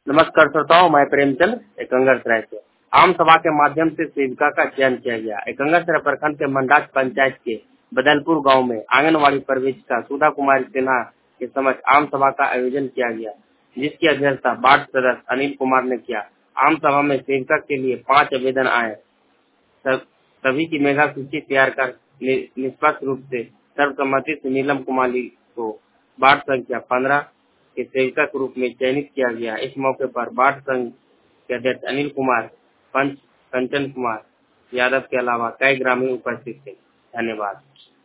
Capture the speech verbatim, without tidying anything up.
नमस्कार श्रोताओं, मैं प्रेमचंद एकंगरसराय से। आम सभा के माध्यम से सेविका का चयन किया गया। एकंगरसराय प्रखंड के मंडाच पंचायत के बदलपुर गांव में आंगनवाड़ी प्रवेशिका सुधा कुमारी सिन्हा के समक्ष आम सभा का आयोजन किया गया, जिसकी अध्यक्षता वार्ड सदस्य अनिल कुमार ने किया। आम सभा में सेविका के लिए पांच आवेदन आए। सभी की मेगा सूची तैयार कर निष्पक्ष रूप से सर्वसम्मति से नीलम कुमारी को वार्ड संख्या पंद्रह के सेविका के रूप में चयनित किया गया। इस मौके पर वार्ड संघ के अध्यक्ष अनिल कुमार, पंच कंचन कुमार यादव के अलावा कई ग्रामीण उपस्थित थे। धन्यवाद।